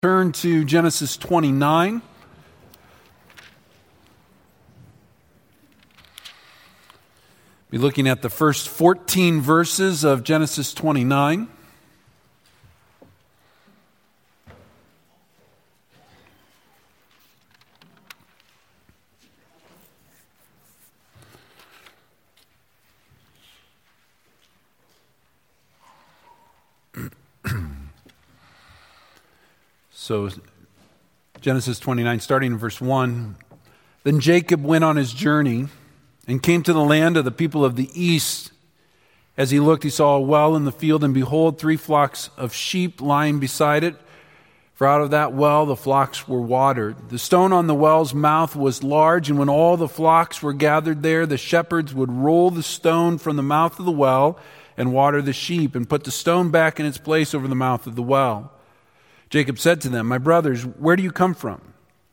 Turn to Genesis 29. Be looking at the first 14 verses of Genesis 29. So, Genesis 29, starting in verse 1. Then Jacob went on his journey and came to the land of the people of the east. As he looked, he saw a well in the field, and behold, 3 flocks of sheep lying beside it. For out of that well the flocks were watered. The stone on the well's mouth was large, and when all the flocks were gathered there, the shepherds would roll the stone from the mouth of the well and water the sheep, and put the stone back in its place over the mouth of the well. Jacob said to them, "My brothers, where do you come from?"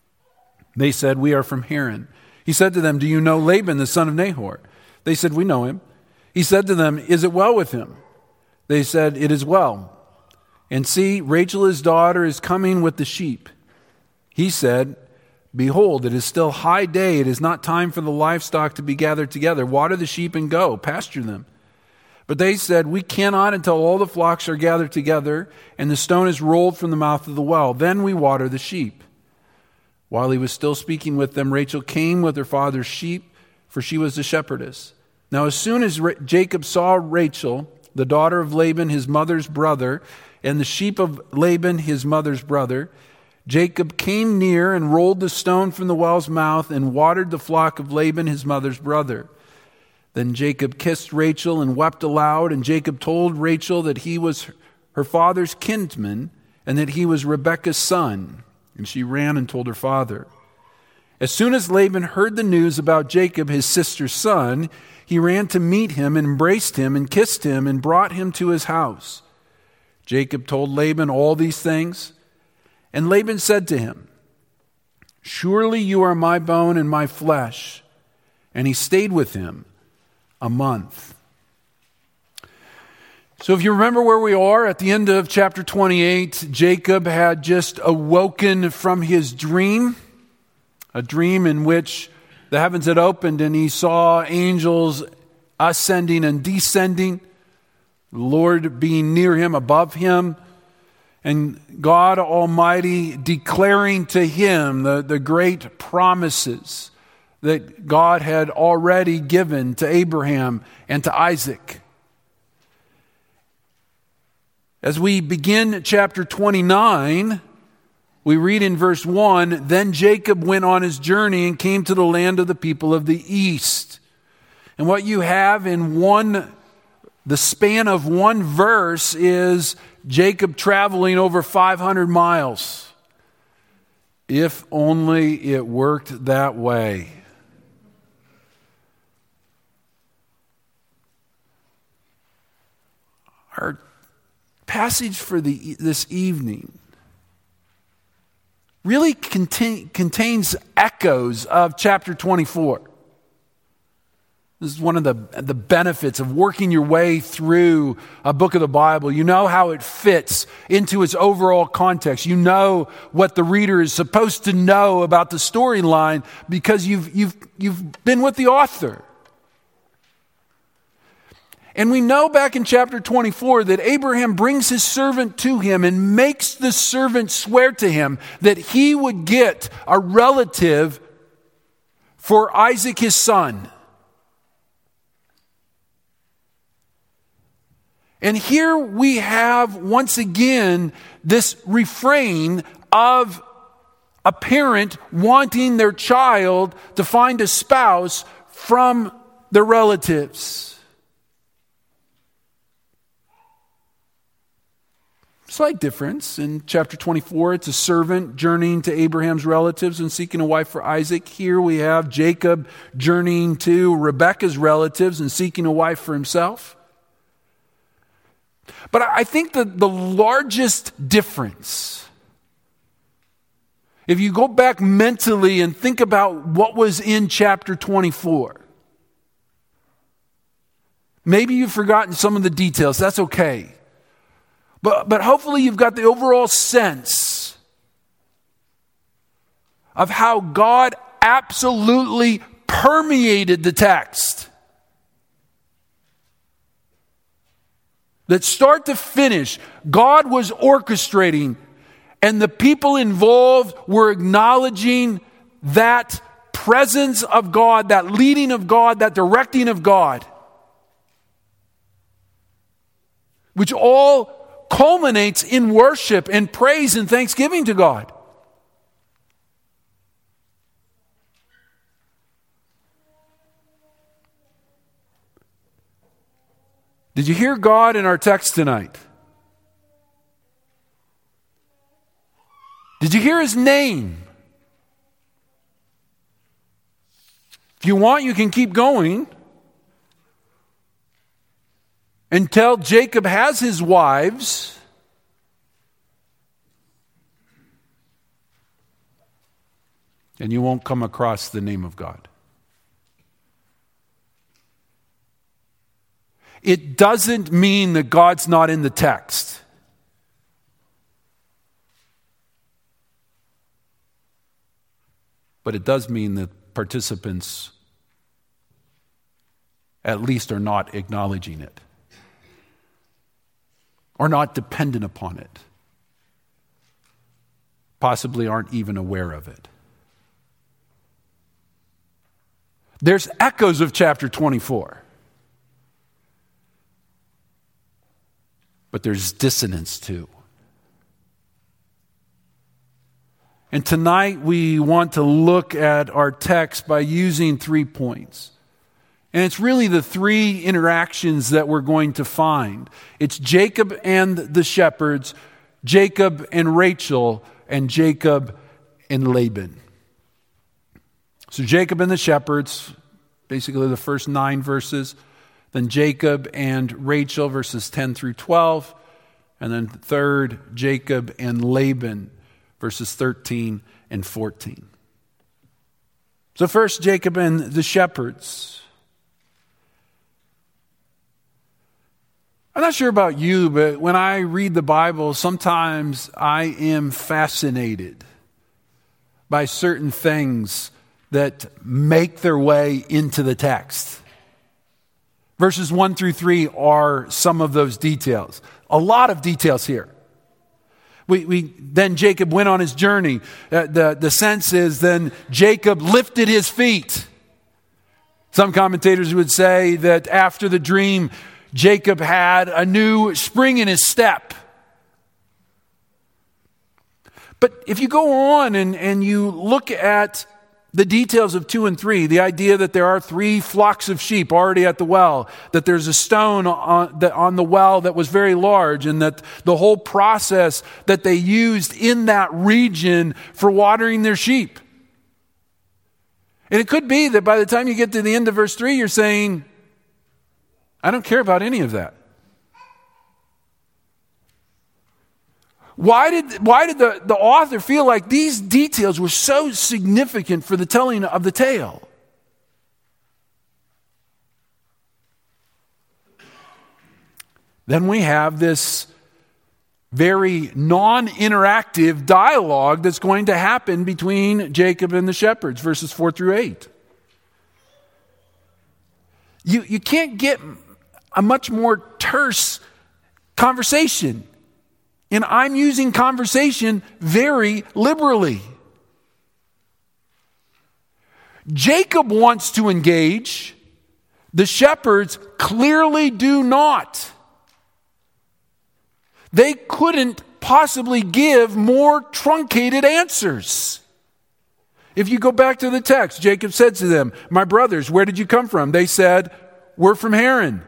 They said, "We are from Haran." He said to them, "Do you know Laban, the son of Nahor?" They said, "We know him." He said to them, "Is it well with him?" They said, "It is well. And see, Rachel his daughter is coming with the sheep." He said, "Behold, it is still high day. It is not time for the livestock to be gathered together. Water the sheep and go, pasture them." But they said, "We cannot until all the flocks are gathered together and the stone is rolled from the mouth of the well. Then we water the sheep." While he was still speaking with them, Rachel came with her father's sheep, for she was the shepherdess. Now as soon as Jacob saw Rachel, the daughter of Laban, his mother's brother, and the sheep of Laban, his mother's brother, Jacob came near and rolled the stone from the well's mouth and watered the flock of Laban, his mother's brother. Then Jacob kissed Rachel and wept aloud, and Jacob told Rachel that he was her father's kinsman and that he was Rebekah's son. And she ran and told her father. As soon as Laban heard the news about Jacob, his sister's son, he ran to meet him and embraced him and kissed him and brought him to his house. Jacob told Laban all these things, and Laban said to him, "Surely you are my bone and my flesh." And he stayed with him a month. So if you remember where we are at the end of chapter 28, Jacob had just awoken from his dream, a dream in which the heavens had opened and he saw angels ascending and descending, the Lord being near him, above him, and God Almighty declaring to him the great promises that God had already given to Abraham and to Isaac. As we begin chapter 29, we read in verse 1, "Then Jacob went on his journey and came to the land of the people of the east." And what you have in the span of one verse is Jacob traveling over 500 miles. If only it worked that way. Our passage for this evening really contains echoes of chapter 24. This is one of the benefits of working your way through a book of the Bible. You know how it fits into its overall context. You know what the reader is supposed to know about the storyline because you've been with the author. And we know back in chapter 24 that Abraham brings his servant to him and makes the servant swear to him that he would get a relative for Isaac his son. And here we have once again this refrain of a parent wanting their child to find a spouse from their relatives. Slight difference. In chapter 24, it's a servant journeying to Abraham's relatives and seeking a wife for Isaac. Here we have Jacob journeying to Rebekah's relatives and seeking a wife for himself. But I think that the largest difference, if you go back mentally and think about what was in chapter 24, maybe you've forgotten some of the details. That's okay. But hopefully you've got the overall sense of how God absolutely permeated the text. That start to finish, God was orchestrating, and the people involved were acknowledging that presence of God, that leading of God, that directing of God, which all culminates in worship and praise and thanksgiving to God. Did you hear God in our text tonight? Did you hear His name? If you want, you can keep going until Jacob has his wives. And you won't come across the name of God. It doesn't mean that God's not in the text. But it does mean that participants at least are not acknowledging it, are not dependent upon it, possibly aren't even aware of it. There's echoes of chapter 24. But there's dissonance too. And tonight we want to look at our text by using 3 points. And it's really the 3 interactions that we're going to find. It's Jacob and the shepherds, Jacob and Rachel, and Jacob and Laban. So Jacob and the shepherds, basically the first 9 verses. Then Jacob and Rachel, verses 10 through 12. And then third, Jacob and Laban, verses 13 and 14. So first, Jacob and the shepherds. I'm not sure about you, but when I read the Bible, sometimes I am fascinated by certain things that make their way into the text. Verses 1 through 3 are some of those details. A lot of details here. Then Jacob went on his journey. The sense is then Jacob lifted his feet. Some commentators would say that after the dream, Jacob had a new spring in his step. But if you go on and you look at the details of 2 and 3, the idea that there are 3 flocks of sheep already at the well, that there's a stone on the well that was very large, and that the whole process that they used in that region for watering their sheep. And it could be that by the time you get to the end of verse 3, you're saying, I don't care about any of that. Why did the author feel like these details were so significant for the telling of the tale? Then we have this very non-interactive dialogue that's going to happen between Jacob and the shepherds, verses 4 through 8. You can't get a much more terse conversation. And I'm using conversation very liberally. Jacob wants to engage. The shepherds clearly do not. They couldn't possibly give more truncated answers. If you go back to the text, Jacob said to them, "My brothers, where did you come from?" They said, "We're from Haran."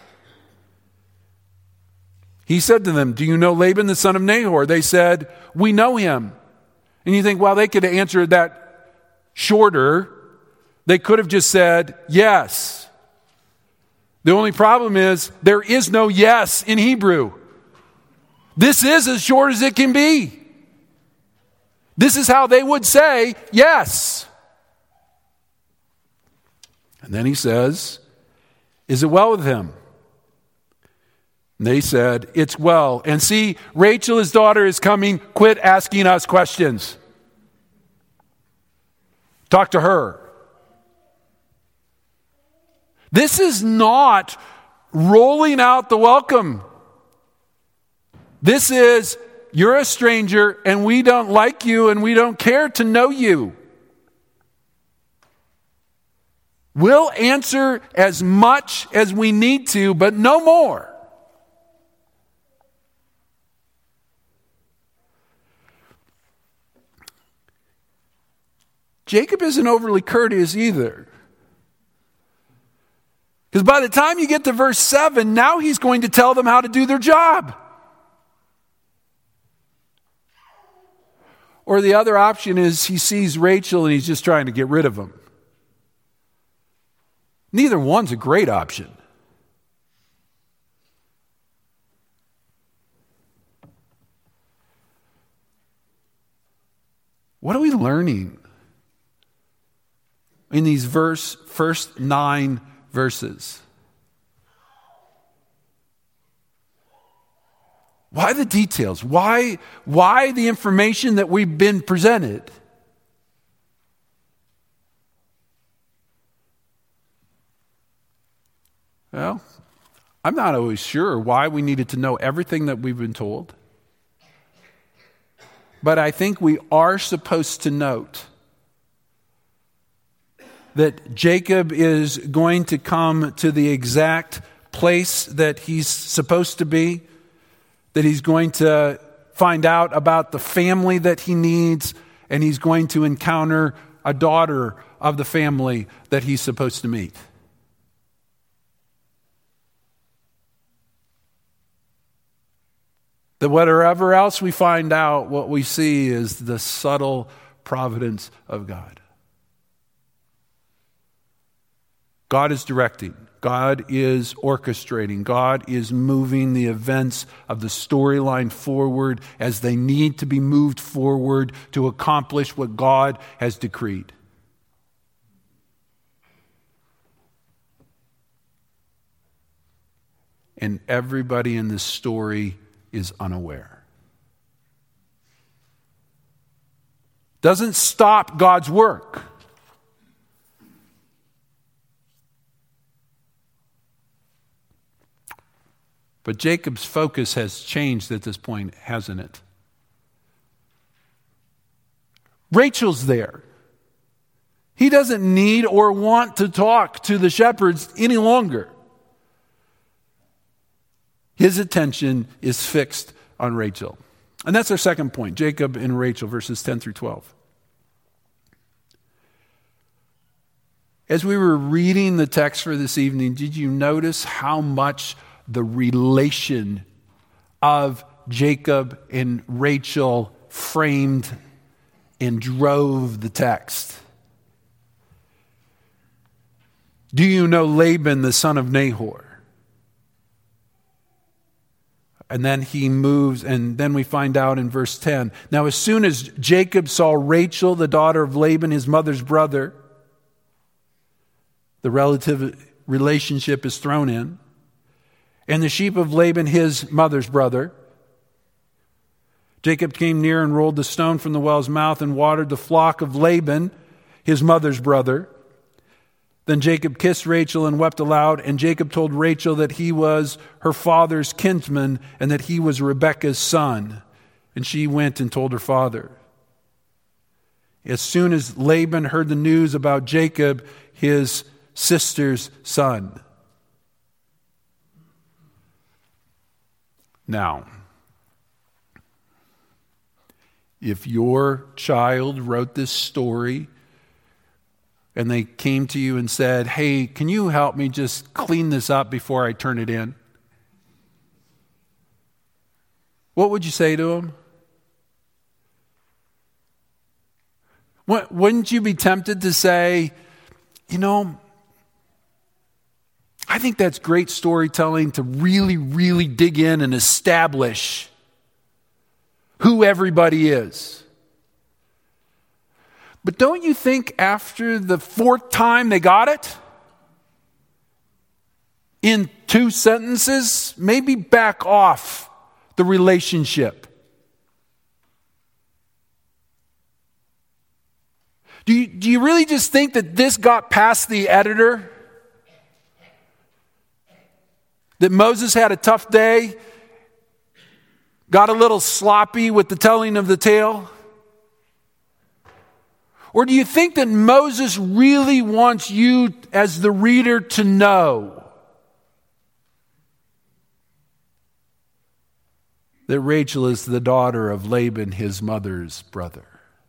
He said to them, "Do you know Laban, the son of Nahor?" They said, "We know him." And you think, well, they could have answered that shorter. They could have just said, yes. The only problem is there is no yes in Hebrew. This is as short as it can be. This is how they would say yes. And then he says, "Is it well with him?" And they said, "It's well. And see, Rachel, his daughter, is coming. Quit asking us questions." Talk to her. This is not rolling out the welcome. This is, you're a stranger and we don't like you and we don't care to know you. We'll answer as much as we need to, but no more. Jacob isn't overly courteous either. Because by the time you get to verse 7, now he's going to tell them how to do their job. Or the other option is he sees Rachel and he's just trying to get rid of him. Neither one's a great option. What are we learning in these first 9 verses? Why the details? Why the information that we've been presented? Well, I'm not always sure why we needed to know everything that we've been told. But I think we are supposed to note that Jacob is going to come to the exact place that he's supposed to be, that he's going to find out about the family that he needs, and he's going to encounter a daughter of the family that he's supposed to meet. That whatever else we find out, what we see is the subtle providence of God. God is directing. God is orchestrating. God is moving the events of the storyline forward as they need to be moved forward to accomplish what God has decreed. And everybody in this story is unaware. Doesn't stop God's work. But Jacob's focus has changed at this point, hasn't it? Rachel's there. He doesn't need or want to talk to the shepherds any longer. His attention is fixed on Rachel. And that's our second point, Jacob and Rachel, verses 10 through 12. As we were reading the text for this evening, did you notice how much the relation of Jacob and Rachel framed and drove the text? Do you know Laban, the son of Nahor? And then he moves, and then we find out in verse 10. Now, as soon as Jacob saw Rachel, the daughter of Laban, his mother's brother, the relative relationship is thrown in, and the sheep of Laban, his mother's brother, Jacob came near and rolled the stone from the well's mouth and watered the flock of Laban, his mother's brother. Then Jacob kissed Rachel and wept aloud, and Jacob told Rachel that he was her father's kinsman and that he was Rebekah's son. And she went and told her father. As soon as Laban heard the news about Jacob, his sister's son. Now, if your child wrote this story and they came to you and said, hey, can you help me just clean this up before I turn it in? What would you say to them? Wouldn't you be tempted to say, you know, I think that's great storytelling to really, really dig in and establish who everybody is. But don't you think after the 4th time they got it? In 2 sentences, maybe back off the relationship. Do you really just think that this got past the editor? That Moses had a tough day, got a little sloppy with the telling of the tale? Or do you think that Moses really wants you as the reader to know that Rachel is the daughter of Laban, his mother's brother?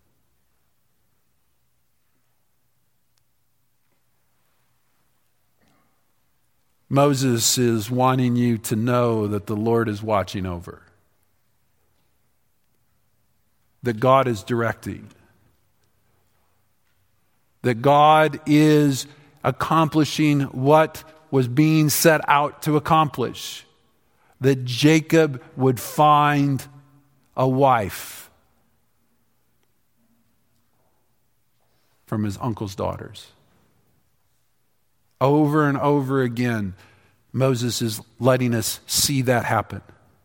Moses is wanting you to know that the Lord is watching over, that God is directing, that God is accomplishing what was being set out to accomplish, that Jacob would find a wife from his uncle's daughters. Over and over again, Moses is letting us see that happen.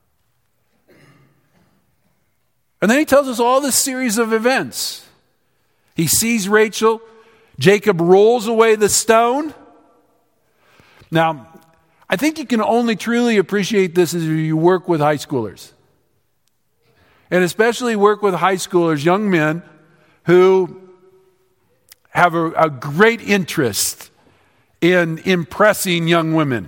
And then he tells us all this series of events. He sees Rachel. Jacob rolls away the stone. Now, I think you can only truly appreciate this as you work with high schoolers. And especially work with high schoolers, young men who have a great interest in impressing young women.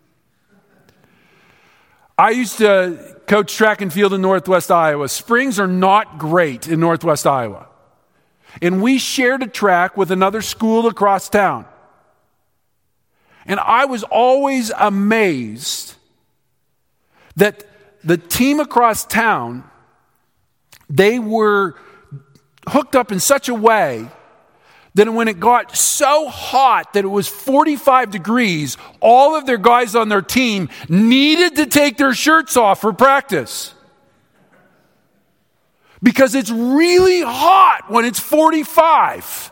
I used to coach track and field in Northwest Iowa. Springs are not great in Northwest Iowa. And we shared a track with another school across town. And I was always amazed that the team across town, they were hooked up in such a way that when it got so hot that it was 45 degrees, all of their guys on their team needed to take their shirts off for practice. Because it's really hot when it's 45.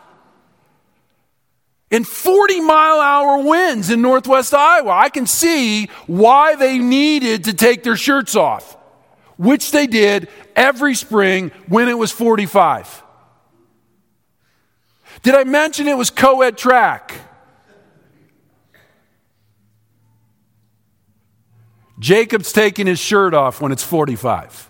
And 40-mile-hour winds in Northwest Iowa. I can see why they needed to take their shirts off, which they did every spring when it was 45. Did I mention it was co-ed track? Jacob's taking his shirt off when it's 45.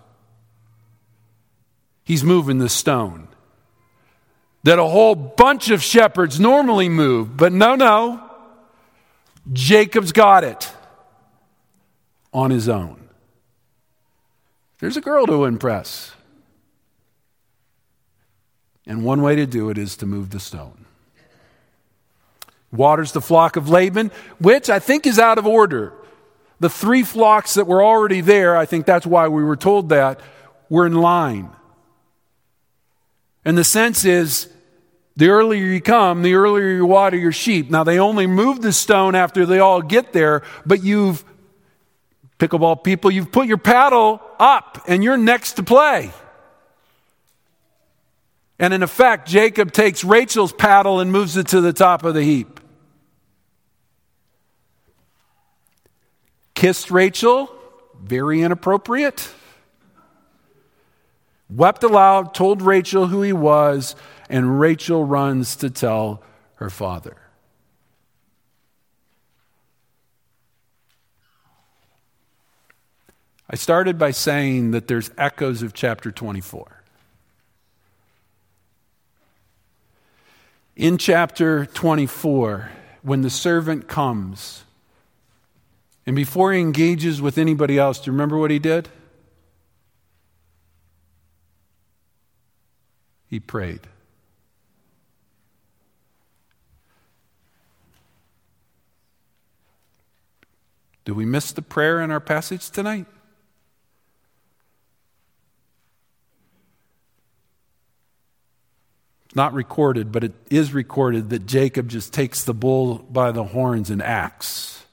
He's moving the stone that a whole bunch of shepherds normally move. But no. Jacob's got it on his own. There's a girl to impress. And one way to do it is to move the stone. Waters the flock of Laban, which I think is out of order. The 3 flocks that were already there, I think that's why we were told that, were in line. And the sense is, the earlier you come, the earlier you water your sheep. Now, they only move the stone after they all get there, but pickleball people, you've put your paddle up and you're next to play. And in effect, Jacob takes Rachel's paddle and moves it to the top of the heap. Kissed Rachel, very inappropriate. Wept aloud, told Rachel who he was, and Rachel runs to tell her father. I started by saying that there's echoes of chapter 24. In chapter 24, when the servant comes, and before he engages with anybody else, do you remember what he did? He prayed. Do we miss the prayer in our passage tonight? It's not recorded, but it is recorded that Jacob just takes the bull by the horns and acts.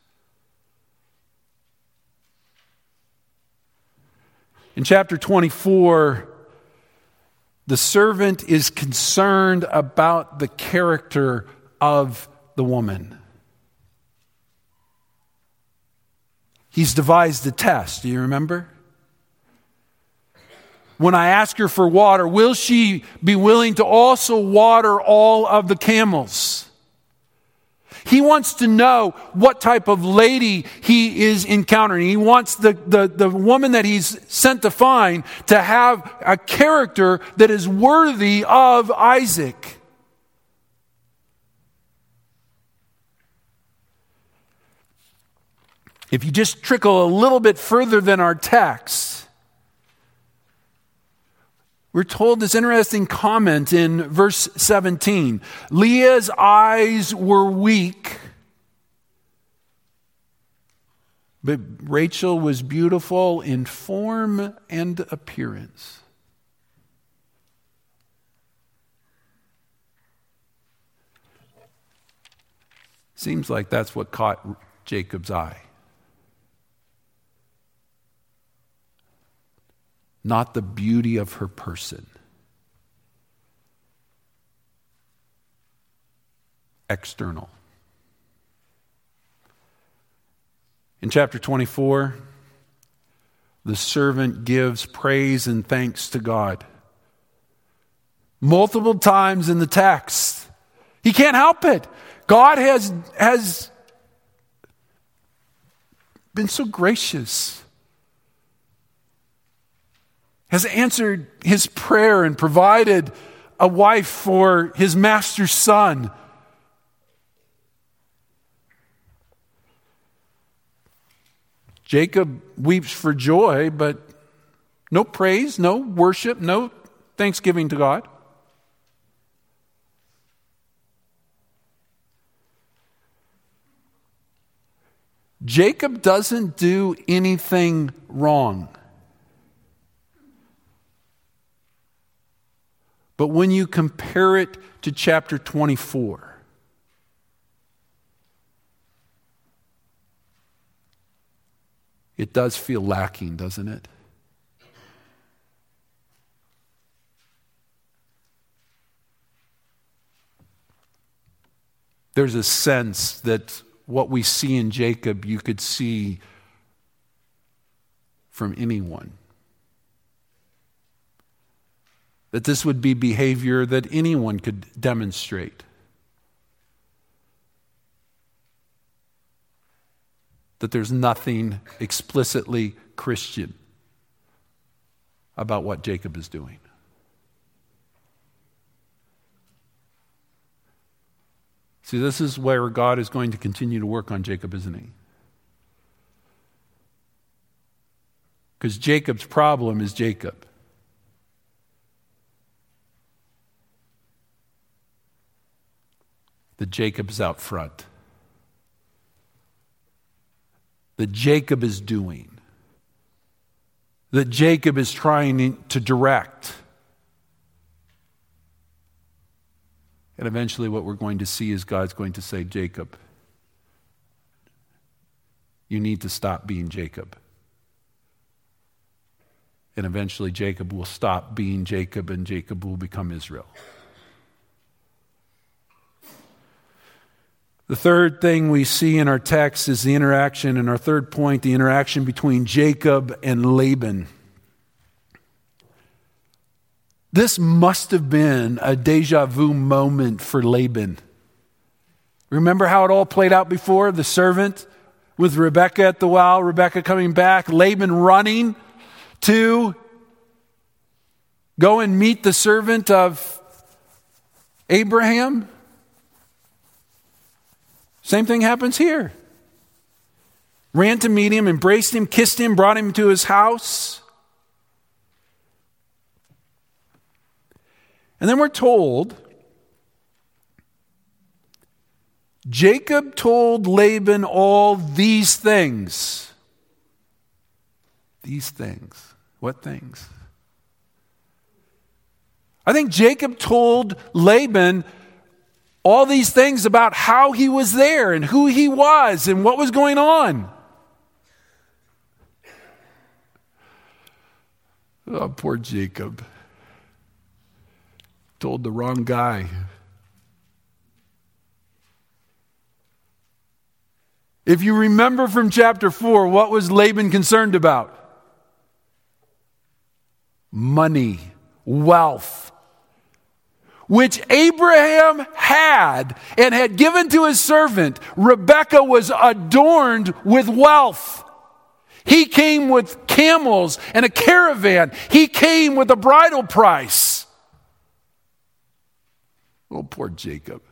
In chapter 24, the servant is concerned about the character of the woman. He's devised a test. Do you remember? when I ask her for water, will she be willing to also water all of the camels? He wants to know what type of lady he is encountering. He wants the woman that he's sent to find to have a character that is worthy of Isaac. If you just trickle a little bit further than our text, we're told this interesting comment in verse 17. Leah's eyes were weak, but Rachel was beautiful in form and appearance. Seems like that's what caught Jacob's eye. Not the beauty of her person. External. In chapter 24, the servant gives praise and thanks to God. Multiple times in the text. He can't help it. God has been so gracious. Has answered his prayer and provided a wife for his master's son. Jacob weeps for joy, but no praise, no worship, no thanksgiving to God. Jacob doesn't do anything wrong. But when you compare it to chapter 24, it does feel lacking, doesn't it? There's a sense that what we see in Jacob, you could see from anyone. That this would be behavior that anyone could demonstrate. That there's nothing explicitly Christian about what Jacob is doing. See, this is where God is going to continue to work on Jacob, isn't he? Because Jacob's problem is Jacob. That Jacob is out front. That Jacob is doing. That Jacob is trying to direct. And eventually what we're going to see is God's going to say, Jacob, you need to stop being Jacob. And eventually Jacob will stop being Jacob and Jacob will become Israel. The third thing we see in our text is the interaction, and our third point, the interaction between Jacob and Laban. This must have been a deja vu moment for Laban. Remember how it all played out before? The servant with Rebekah at the well, Rebekah coming back, Laban running to go and meet the servant of Abraham. Same thing happens here. Ran to meet him, embraced him, kissed him, brought him to his house. And then we're told, Jacob told Laban all these things. These things. What things? I think Jacob told Laban all these things about how he was there and who he was and what was going on. Oh, poor Jacob. Told the wrong guy. If you remember from chapter 4, what was Laban concerned about? money, wealth, which Abraham had and had given to his servant. Rebekah was adorned with wealth. He came with camels and a caravan. He came with a bridal price. Oh, poor Jacob.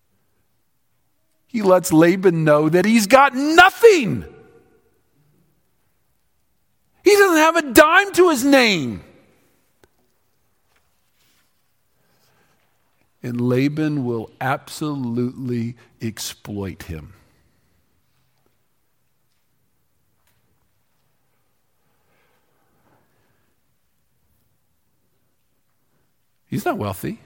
He lets Laban know that he's got nothing. He doesn't have a dime to his name. And Laban will absolutely exploit him. He's not wealthy.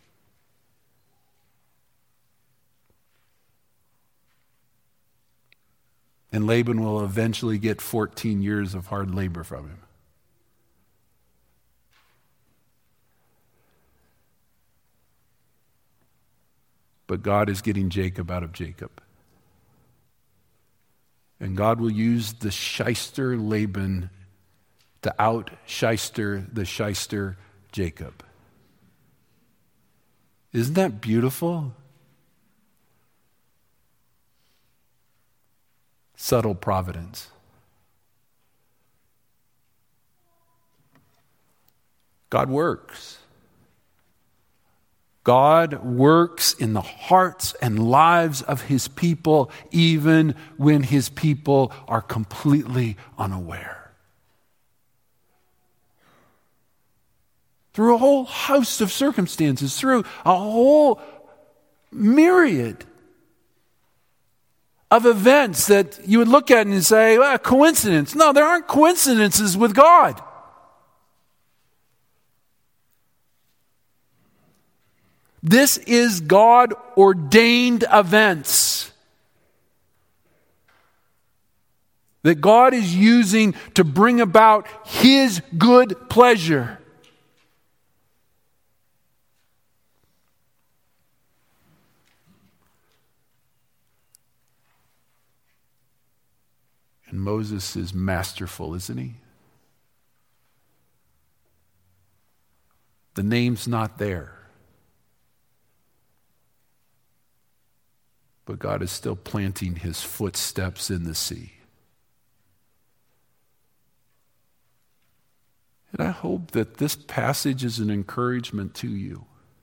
And Laban will eventually get 14 years of hard labor from him. But God is getting Jacob out of Jacob. And God will use the shyster Laban to out-shyster the shyster Jacob. Isn't that beautiful? Subtle providence. God works. God works in the hearts and lives of his people, even when his people are completely unaware. Through a whole host of circumstances, through a whole myriad of events that you would look at and say, well, coincidence. No, there aren't coincidences with God. This is God-ordained events that God is using to bring about his good pleasure. And Moses is masterful, isn't he? The name's not there. But God is still planting his footsteps in the sea. And I hope that this passage is an encouragement to you.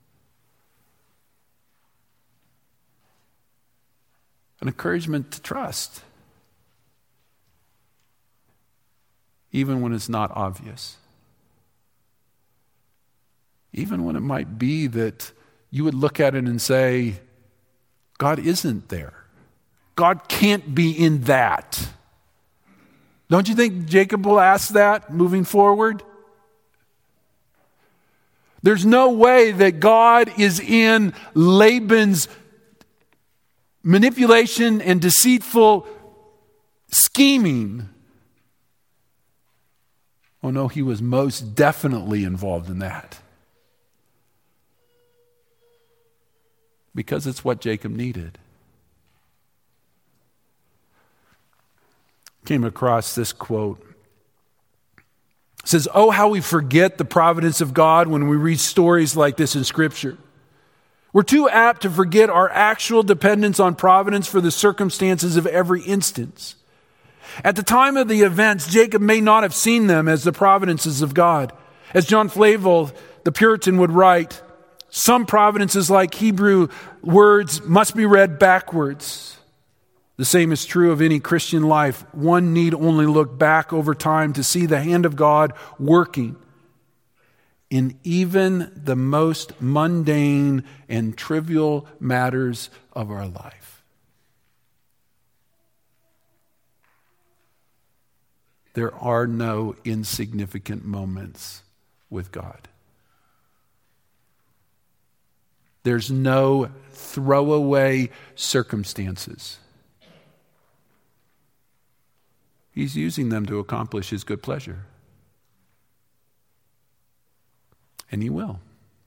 An encouragement to trust. Even when it's not obvious. Even when it might be that you would look at it and say, God isn't there. God can't be in that. Don't you think Jacob will ask that moving forward? There's no way that God is in Laban's manipulation and deceitful scheming. Oh no, he was most definitely involved in that. Because it's what Jacob needed. Came across this quote. It says, "Oh, how we forget the providence of God when we read stories like this in Scripture. We're too apt to forget our actual dependence on providence for the circumstances of every instance. At the time of the events, Jacob may not have seen them as the providences of God. As John Flavel, the Puritan, would write, some providences, like Hebrew words, must be read backwards. The same is true of any Christian life. One need only look back over time to see the hand of God working in even the most mundane and trivial matters of our life." There are no insignificant moments with God. There's no throwaway circumstances. He's using them to accomplish his good pleasure. And he will.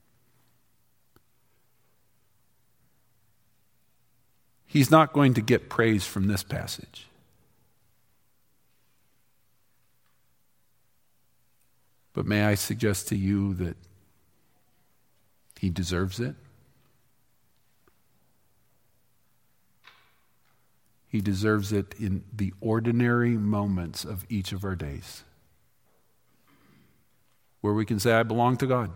He's not going to get praise from this passage. But may I suggest to you that he deserves it? He deserves it in the ordinary moments of each of our days, where we can say, I belong to God.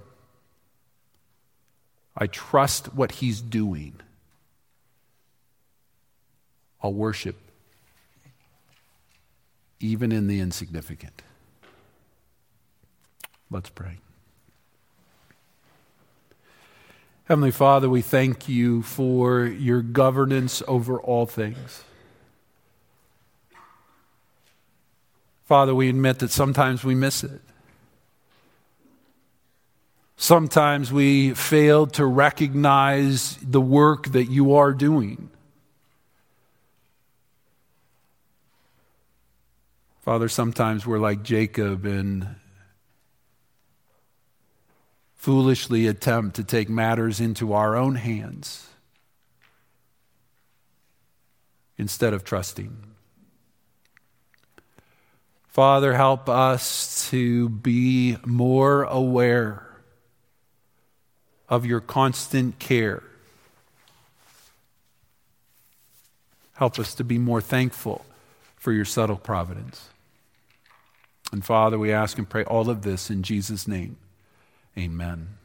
I trust what he's doing. I'll worship even in the insignificant. Let's pray. Heavenly Father, we thank you for your governance over all things. Father, we admit that sometimes we miss it. Sometimes we fail to recognize the work that you are doing. Father, sometimes we're like Jacob and foolishly attempt to take matters into our own hands instead of trusting. Father, help us to be more aware of your constant care. Help us to be more thankful for your subtle providence. And Father, we ask and pray all of this in Jesus' name. Amen.